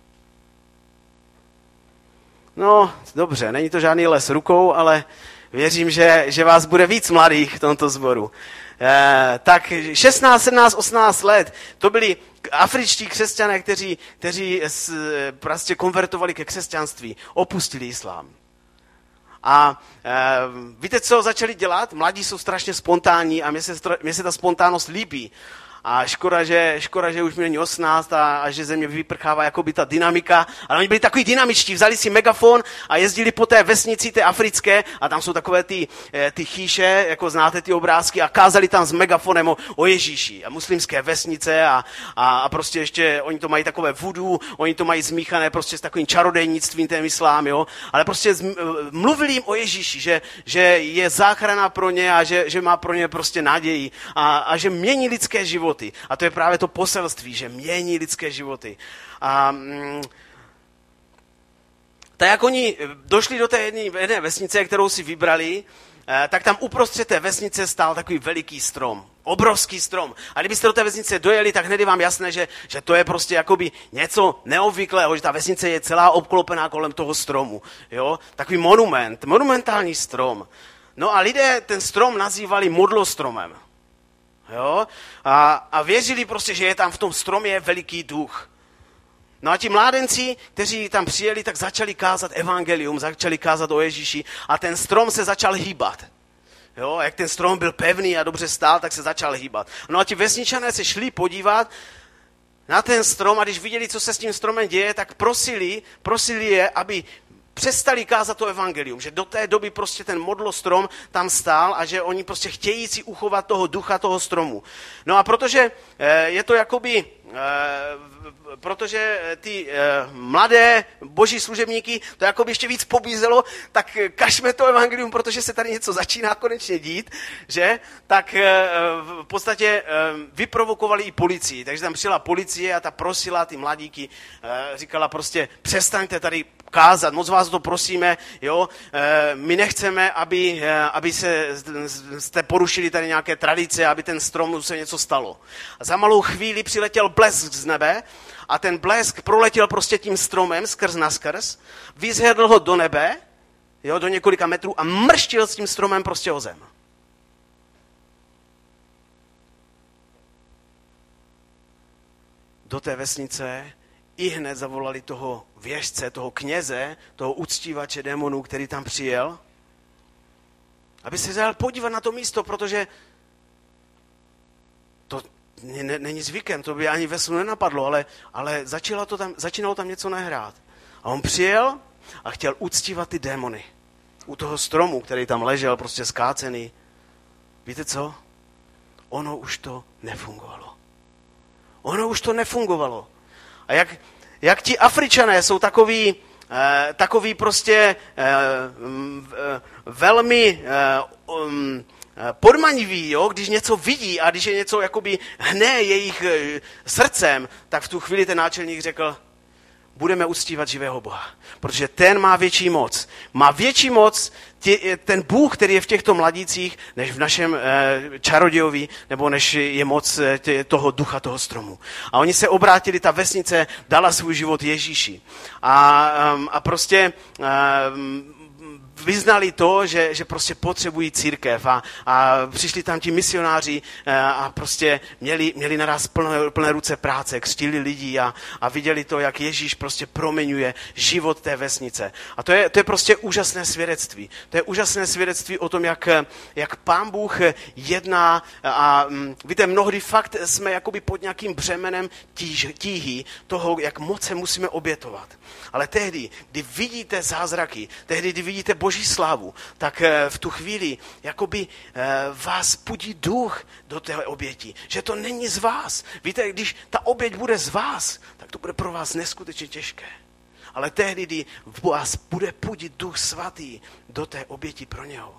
No, dobře, není to žádný les rukou, ale věřím, že, že vás bude víc mladých v tomto sboru. Eh, tak šestnáct, sedmnáct, osmnáct let, to byli afričtí křesťané, kteří, kteří s, prostě konvertovali ke křesťanství, opustili islám. A e, víte, co začali dělat? Mladí jsou strašně spontánní a mně se, mně se ta spontánnost líbí. A škoda, že, škoda, že už mi není osmnáct a, a že ze mě vyprchává jakoby ta dynamika. Ale oni byli takový dynamičtí, vzali si megafon a jezdili po té vesnici, té africké, a tam jsou takové ty, ty chýše, jako znáte ty obrázky, a kázali tam s megafonem o, o Ježíši a muslimské vesnice a, a, a prostě ještě oni to mají takové voodoo, oni to mají zmíchané prostě s takovým čarodejnictvím ten islám, jo. Ale prostě z, mluvili jim o Ježíši, že, že je záchrana pro ně a že, že má pro ně prostě naději a, a že mění lidské životy. A to je právě to poselství, že mění lidské životy. A mm, tak jak oni došli do té jedné, jedné vesnice, kterou si vybrali, eh, tak tam uprostřed té vesnice stál takový veliký strom. Obrovský strom. A kdybyste do té vesnice dojeli, tak hned je vám jasné, že, že to je prostě jakoby něco neobvyklého, že ta vesnice je celá obklopená kolem toho stromu. Jo? Takový monument, monumentální strom. No a lidé ten strom nazývali modlostromem. Jo? A, a věřili prostě, že je tam v tom stromě veliký duch. No a ti mládenci, kteří tam přijeli, tak začali kázat evangelium, začali kázat o Ježíši a ten strom se začal hýbat. Jo? A jak ten strom byl pevný a dobře stál, tak se začal hýbat. No a ti vesničané se šli podívat na ten strom a když viděli, co se s tím stromem děje, tak prosili, prosili je, aby přestali kázat to evangelium, že do té doby prostě ten modlostrom tam stál a že oni prostě chtějí si uchovat toho ducha toho stromu. No a protože je to jakoby, protože ty mladé boží služebníky to jakoby ještě víc pobízelo, tak kažme to evangelium, protože se tady něco začíná konečně dít, že? Tak v podstatě vyprovokovali i policii, takže tam přijela policie a ta prosila ty mladíky, říkala prostě přestaňte tady kázat, moc vás to prosíme, jo, my nechceme, aby, aby se, jste porušili tady nějaké tradice, aby ten strom se něco stalo. A za malou chvíli přiletěl blesk z nebe a ten blesk proletěl prostě tím stromem skrz na skrz, vyzhedl ho do nebe, jo, do několika metrů a mrštil s tím stromem prostě o zem. Do té vesnice i hned zavolali toho věštce, toho kněze, toho uctívače démonů, který tam přijel, aby se dal podívat na to místo, protože to není zvykem, to by ani ve snu nenapadlo, ale, ale začalo, to tam, začínalo tam něco nehrát. A on přijel a chtěl uctívat ty démony. U toho stromu, který tam ležel, prostě skácený. Víte co? Ono už to nefungovalo. Ono už to nefungovalo. A jak, jak ti Afričané jsou takový, eh, takový prostě eh, eh, velmi eh, um, podmaniví, jo? Když něco vidí a když je něco jakoby hne jejich eh, srdcem, tak v tu chvíli ten náčelník řekl, budeme uctívat živého Boha, protože ten má větší moc. Má větší moc tě, ten Bůh, který je v těchto mladících, než v našem e, čarodějovi, nebo než je moc tě, toho ducha, toho stromu. A oni se obrátili, ta vesnice dala svůj život Ježíši. A, a prostě um, vyznali to, že, že prostě potřebují církev a, a přišli tam ti misionáři a prostě měli, měli naraz plné, plné ruce práce, křtili lidi a, a viděli to, jak Ježíš prostě proměňuje život té vesnice. A to je, to je prostě úžasné svědectví. To je úžasné svědectví o tom, jak, jak Pán Bůh jedná a víte, mnohdy fakt jsme jakoby pod nějakým břemenem tíž, tíhy toho, jak moc se musíme obětovat. Ale tehdy, kdy vidíte zázraky, tehdy, kdy vidíte Boží slávu, tak v tu chvíli jakoby vás pudí duch do té oběti. Že to není z vás. Víte, když ta oběť bude z vás, tak to bude pro vás neskutečně těžké. Ale tehdy, kdy vás bude pudit duch svatý do té oběti pro něho.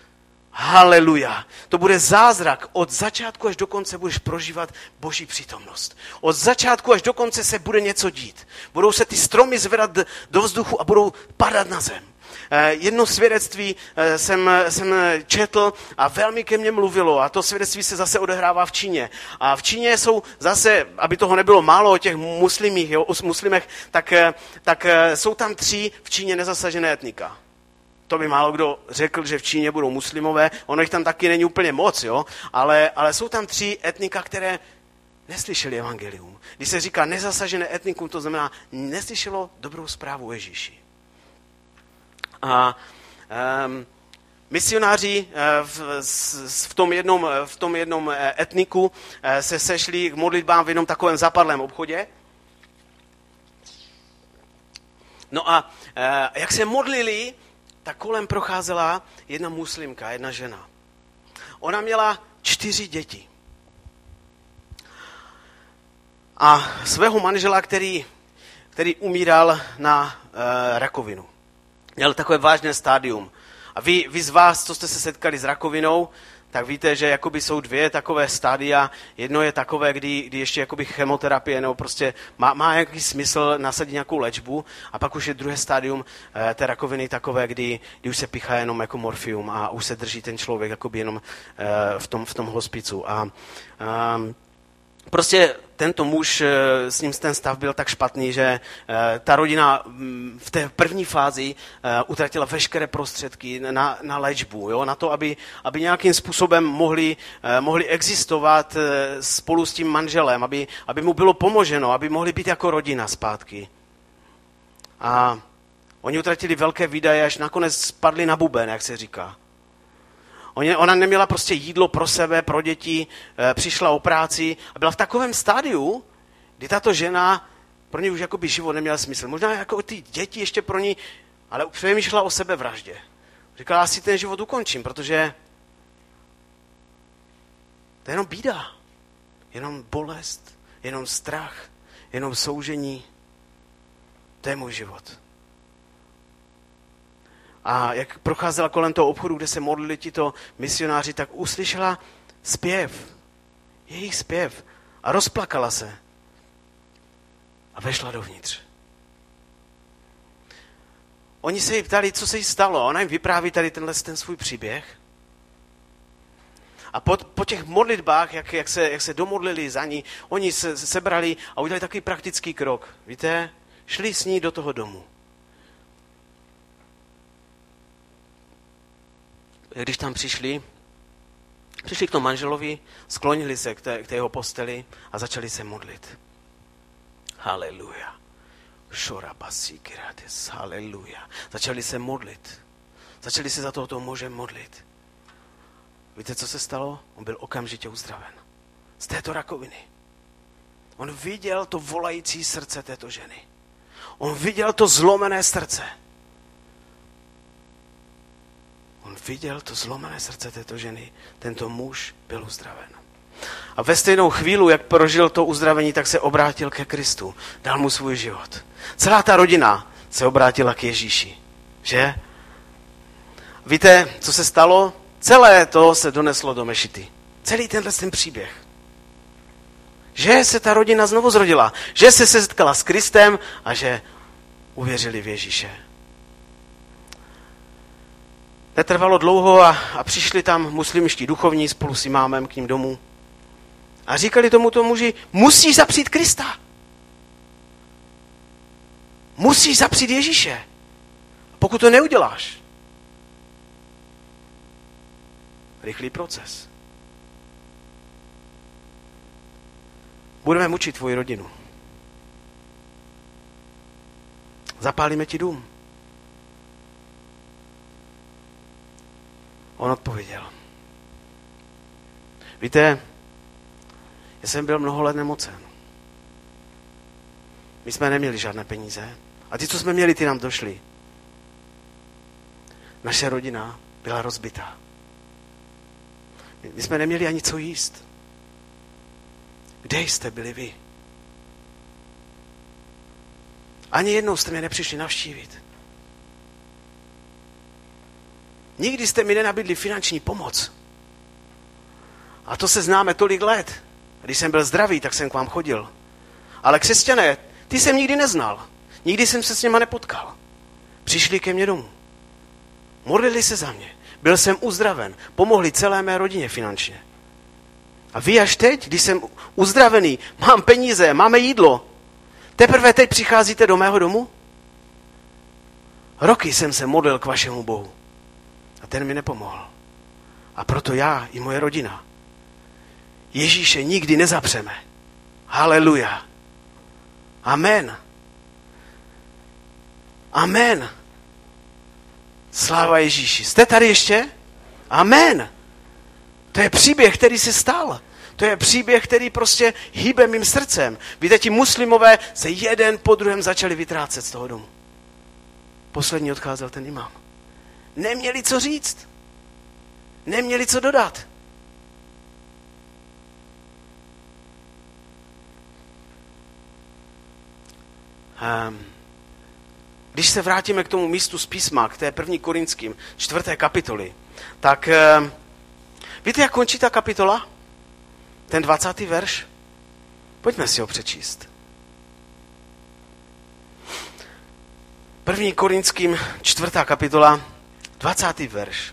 Haleluja. To bude zázrak. Od začátku až do konce budeš prožívat Boží přítomnost. Od začátku až do konce se bude něco dít. Budou se ty stromy zvedat do vzduchu a budou padat na zem. Jedno svědectví jsem, jsem četl a velmi ke mně mluvilo a to svědectví se zase odehrává v Číně. A v Číně jsou zase, aby toho nebylo málo o těch muslimích, jo, o muslimech, tak, tak jsou tam tři v Číně nezasažené etnika. To by málo kdo řekl, že v Číně budou muslimové, ono jich tam taky není úplně moc, jo? Ale, ale jsou tam tři etnika, které neslyšeli evangelium. Když se říká nezasažené etnikum, to znamená neslyšelo dobrou zprávu o Ježíši. A um, misionáři v, v, tom jednom, v tom jednom etniku se sešli k modlitbám v jednom takovém zapadlém obchodě. No a jak se modlili, tak kolem procházela jedna muslimka, jedna žena. Ona měla čtyři děti. A svého manžela, který, který umíral na uh, rakovinu. Měl takové vážné stádium. A vy, vy z vás, co jste se setkali s rakovinou, tak víte, že jakoby jsou dvě takové stádia. Jedno je takové, kdy, kdy ještě jakoby chemoterapie, nebo prostě má, má jaký smysl nasadit nějakou léčbu. A pak už je druhé stádium e, té rakoviny takové, kdy, kdy už se pichá jenom jako morfium a už se drží ten člověk jakoby jenom e, v tom, v tom hospicu. A, a prostě tento muž, s ním ten stav byl tak špatný, že ta rodina v té první fázi utratila veškeré prostředky na, na léčbu, jo? Na to, aby, aby nějakým způsobem mohli, mohli existovat spolu s tím manželem, aby, aby mu bylo pomoženo, aby mohli být jako rodina zpátky. A oni utratili velké výdaje, až nakonec spadli na buben, jak se říká. Ona neměla prostě jídlo pro sebe, pro děti, přišla o práci a byla v takovém stádiu, kdy tato žena, pro ní už jakoby život neměl smysl. Možná jako ty děti ještě pro ní, ale přemýšlela o sebevraždě. Říkala, asi ten život ukončím, protože to je jenom bída, jenom bolest, jenom strach, jenom soužení. To je můj život. A jak procházela kolem toho obchodu, kde se modlili tito misionáři, tak uslyšela zpěv, jejich zpěv a rozplakala se a vešla dovnitř. Oni se jí ptali, co se jí stalo, a ona jim vypráví tady tenhle ten svůj příběh. A po, po těch modlitbách, jak, jak, se, jak se domodlili za ní, oni se sebrali a udělali takový praktický krok. Víte, šli s ní do toho domu. Když tam přišli, přišli k tomu manželovi, sklonili se k té, k té jeho posteli a začali se modlit. Haleluja. Šorabasíkirates. Haleluja. Začali se modlit. Začali se za tohoto muže modlit. Víte, co se stalo? On byl okamžitě uzdraven. Z této rakoviny. On viděl to volající srdce této ženy. On viděl to zlomené srdce. On viděl to zlomené srdce této ženy. Tento muž byl uzdraven. A ve stejnou chvíli, jak prožil to uzdravení, tak se obrátil ke Kristu. Dal mu svůj život. Celá ta rodina se obrátila k Ježíši. Že? Víte, co se stalo? Celé to se doneslo do mešity. Celý tenhle ten příběh. Že se ta rodina znovu zrodila. Že se setkala s Kristem a že uvěřili v Ježíše. Netrvalo dlouho a, a přišli tam muslimští duchovní spolu s imámem k ním domů. A říkali tomuto muži, musíš zapřít Krista. Musíš zapřít Ježíše. Pokud to neuděláš, rychlý proces. Budeme mučit tvoji rodinu. Zapálíme ti dům. On odpověděl. Víte, já jsem byl mnoho let nemocen. My jsme neměli žádné peníze. A ty, co jsme měli, ty nám došli. Naše rodina byla rozbitá. My jsme neměli ani co jíst. Kde jste byli vy? Ani jednou jste mě nepřišli navštívit. Nikdy jste mi nenabídli finanční pomoc. A to se známe tolik let. Když jsem byl zdravý, tak jsem k vám chodil. Ale křesťané, ty jsem nikdy neznal. Nikdy jsem se s něma nepotkal. Přišli ke mně domů. Modlili se za mě. Byl jsem uzdraven. Pomohli celé mé rodině finančně. A vy až teď, když jsem uzdravený, mám peníze, máme jídlo, teprve teď přicházíte do mého domu? Roky jsem se modlil k vašemu Bohu. A ten mi nepomohl. A proto já i moje rodina Ježíše nikdy nezapřeme. Haleluja. Amen. Amen. Sláva Ježíši. Jste tady ještě? Amen. To je příběh, který se stal. To je příběh, který prostě hýbe mým srdcem. Víte, ti muslimové se jeden po druhém začali vytrácet z toho domu. Poslední odcházel ten imám. Neměli co říct. Neměli co dodat. Um, když se vrátíme k tomu místu z písma, k té první Korinským, čtvrté kapitoly, tak um, víte, jak končí ta kapitola? Ten dvacátý verš? Pojďme si ho přečíst. První Korinským, čtvrtá kapitola, dvacátý verš.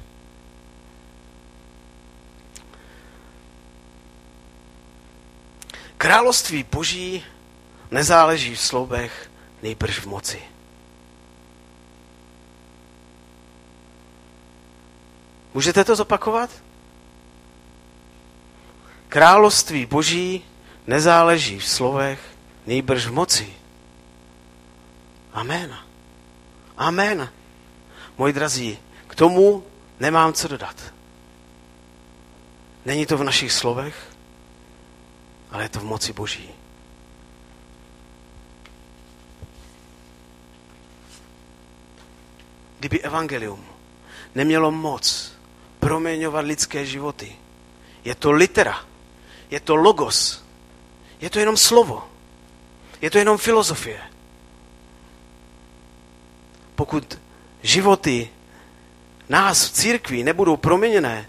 Království Boží nezáleží v slovech, nejbrž v moci. Můžete to zopakovat? Království Boží nezáleží v slovech, nejbrž v moci. Amen. Amen. Moji drazí, k tomu nemám co dodat. Není to v našich slovech, ale je to v moci Boží. Kdyby evangelium nemělo moc proměňovat lidské životy, je to litera, je to logos, je to jenom slovo, je to jenom filozofie. Pokud životy nás v církvi nebudou proměněné,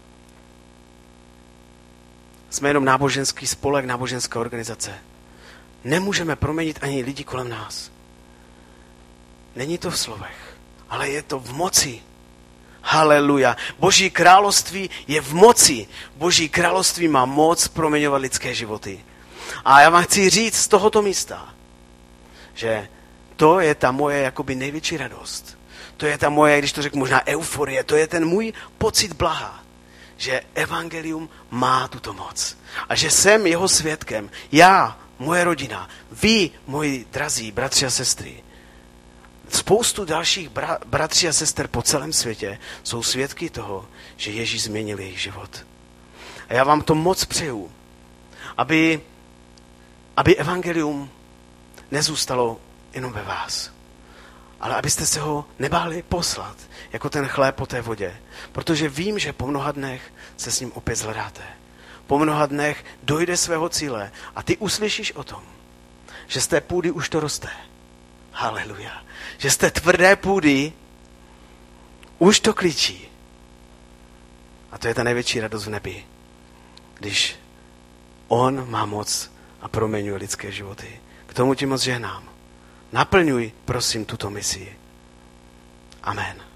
jsme jenom náboženský spolek, náboženská organizace. Nemůžeme proměnit ani lidi kolem nás. Není to v slovech, ale je to v moci. Haleluja. Boží království je v moci. Boží království má moc proměňovat lidské životy. A já vám chci říct z tohoto místa, že to je ta moje jakoby největší radost. To je ta moje, když to řeknu možná euforie, to je ten můj pocit blaha, že evangelium má tuto moc. A že jsem jeho svědkem. Já, moje rodina, vy, moji drazí bratři a sestry, spoustu dalších bra- bratří a sester po celém světě jsou svědky toho, že Ježíš změnil jejich život. A já vám to moc přeju, aby, aby evangelium nezůstalo jenom ve vás, ale abyste se ho nebáli poslat, jako ten chléb po té vodě. Protože vím, že po mnoha dnech se s ním opět zhledáte. Po mnoha dnech dojde svého cíle a ty uslyšíš o tom, že z té půdy už to roste. Haleluja. Že z té tvrdé půdy už to klíčí. A to je ta největší radost v nebi. Když on má moc a proměňuje lidské životy. K tomu ti moc žehnám. Naplňuj, prosím, tuto misi. Amen.